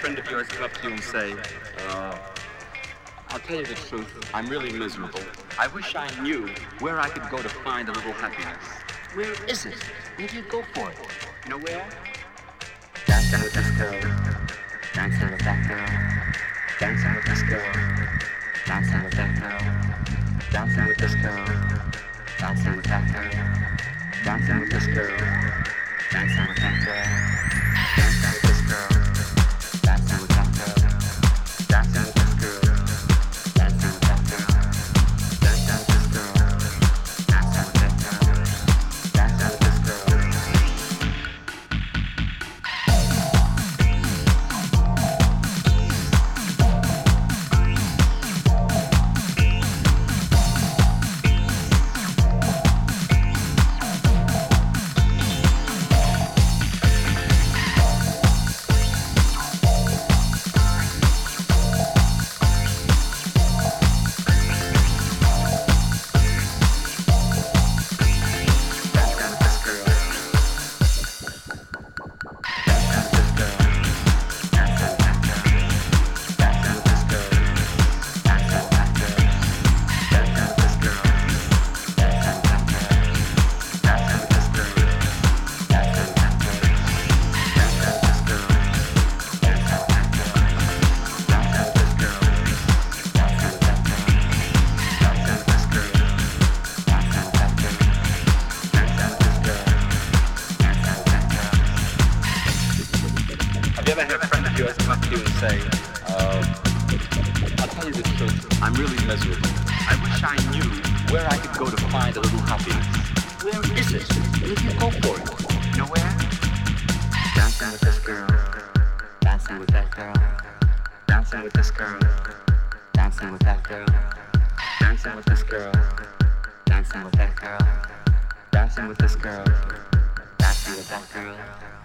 friend of yours come up to you and say, I'll tell you the truth, I'm really miserable. I wish I knew where I could go to find a little happiness. Where is it? Maybe you'd go for it. You know where? Dancing with this girl. Dancing with that girl. Dancing with this girl. Dancing with that girl. Dancing with this girl. Dancing with that girl. Dancing with this girl. Dancing with that girl. Dancing with this girl. Dancing with that girl. Dancing with this girl. Dancing with that girl. Dancing with this girl. Dancing with that girl. Dancing with this girl. I'll tell you the truth, I'm really miserable. I wish I knew where I could go to find a little happiness. Where is it? Maybe you go for it. You know where? Dancing with this girl. Dancing with that girl. Dancing with this girl. Dancing with that girl. Dancing with this girl. Dancing with that girl. Dancing with this girl. Dancing with that girl.